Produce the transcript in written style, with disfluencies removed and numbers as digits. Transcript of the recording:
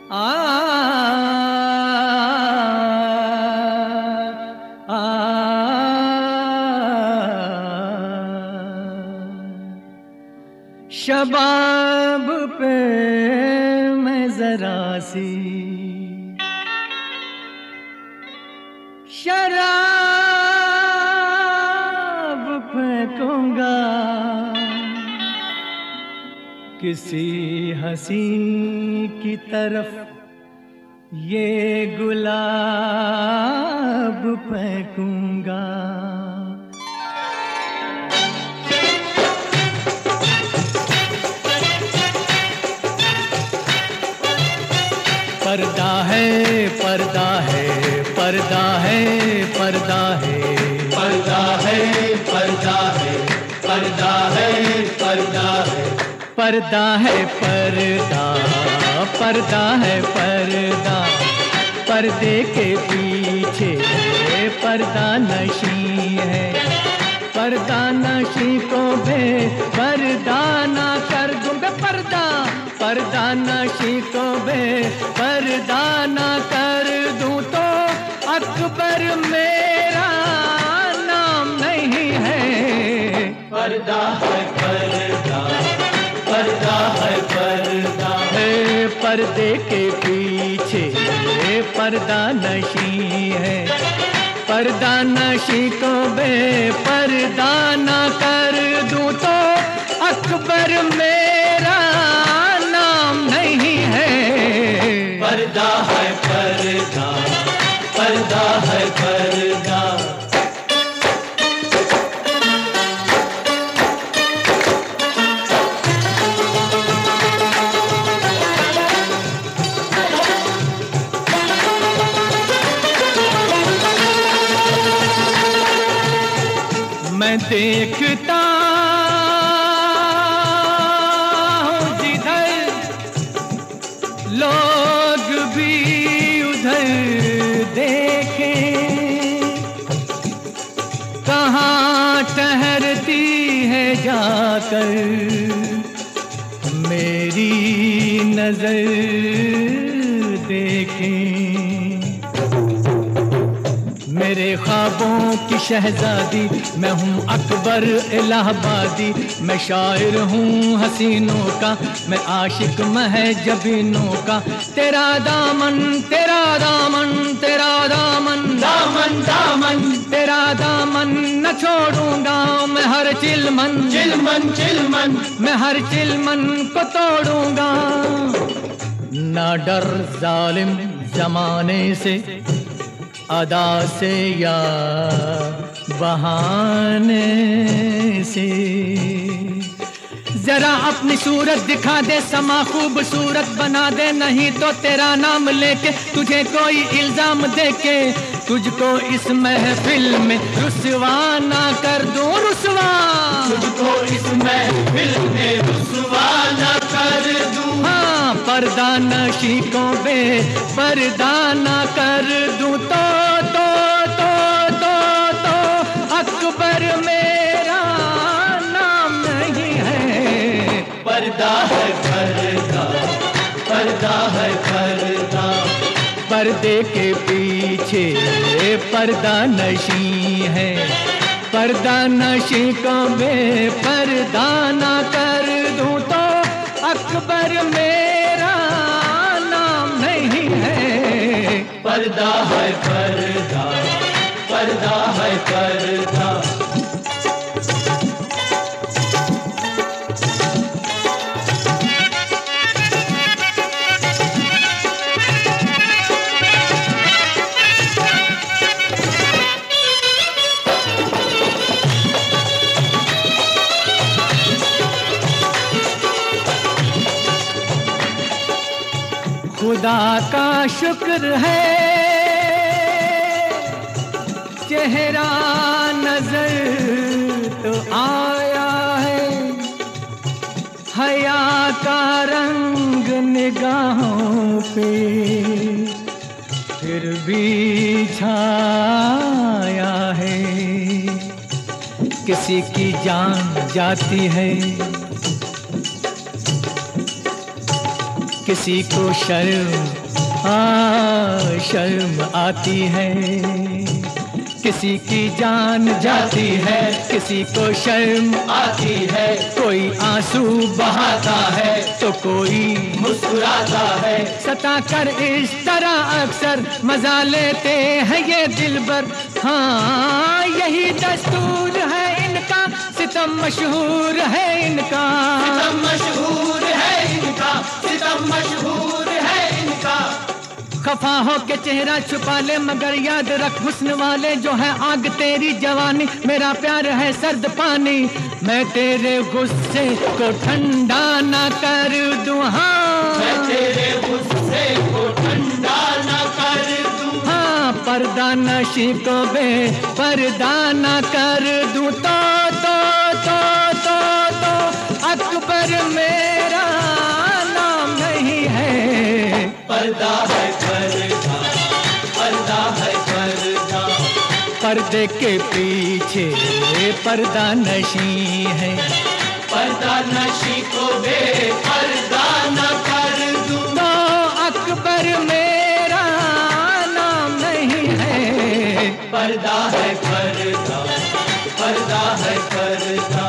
आ, आ, शबाब पे मैं जरा सी शराब फेंकूंगा, किसी हंसी की तरफ ये गुलाब फेंकूंगा। पर्दा है, पर्दा है, पर्दा है, पर्दा है, पर्दा है, पर्दा है, पर्दा है, पर्दा है, पर्दा है, पर्दा, पर्दा है, पर्दा, पर्दे के पीछे पर्दा नशी है। पर्दा नशी को पर्दा ना कर दूं पर्दा, पर्दा नशी को पर्दा ना कर दूं तो अकबर मेरा नाम नहीं है। पर्दा है, पर्दा, पर्दा है, पर्दा है, पर्दे के पीछे पर्दा नशी है। पर्दा नशी को पर्दा ना कर दूं तो अकबर मेरा नाम नहीं है। पर्दा है, पर्दा, पर्दा है, पर्दा। मैं देखता हूँ जिधर लोग भी उधर देखें, कहाँ ठहरती है जाकर मेरी नजर देखें। मेरे ख्वाबों की शहजादी मैं हूँ अकबर इलाहाबादी। मैं शायर हूँ हसीनों का, मैं आशिक महजबीनों का। तेरा दामन, तेरा दामन, तेरा दामन, दामन, दामन, तेरा दामन न छोड़ूंगा मैं हर चिलमन, चिलमन, चिलमन, मैं हर चिलमन को तोड़ूंगा। ना डर जालिम जमाने से, अदा से या बहाने से। जरा अपनी सूरत दिखा दे, समा खूबसूरत बना दे, नहीं तो तेरा नाम लेके तुझे कोई इल्जाम देके तुझको इस महफिल में रुसवा ना कर दूं, रुसवा। तुझको इस महफिल में रुसवा ना कर दूं। हाँ, पर्दा नशी को पर्दा ना कर दूं तो अकबर मेरा नाम नहीं है। पर्दा है, पर्दा, पर्दा है, पर्दा। पर्दे के पीछे पर्दा नशी है। पर्दा नशी को पर्दा ना कर दूं तो अकबर मेरा नाम नहीं है। पर्दा है, पर्दा, पर्दा है, पर्दा। खुदा का शुक्र है चेहरा नजर तो आया है, हया का रंग निगाहों पे फिर भी छाया है। किसी की जान जाती है, किसी को शर्म शर्म आती है, किसी की जान जाती है, किसी को शर्म आती है, कोई आंसू बहाता है तो कोई मुस्कुराता है। सताकर इस तरह अक्सर मजा लेते हैं ये दिलबर। हाँ यही दस्तूर है इनका, सितम मशहूर है इनका, सितम मशहूर है इनका, सितम मशहूर है इनका। खफा हो के चेहरा छुपा ले मगर याद रख हुस्न वाले जो है आग तेरी जवानी, मेरा प्यार है सर्द पानी, मैं तेरे गुस्से को ठंडा ना कर दूं। हाँ मैं तेरे गुस्से को ठंडा ना कर दूं। हाँ पर्दा नशी को बे पर्दा ना कर दूं। तो अकबर मेरा नाम नहीं है, पर्दा है पर्दा, पर्दा है पर्दा। पर्दे के पीछे पर्दा नशी है, पर्दा नशी को बेपर्दा न कर दूं। तो अकबर मेरा नाम नहीं है, पर्दा है पर्दा, पर्दा है पर्दा।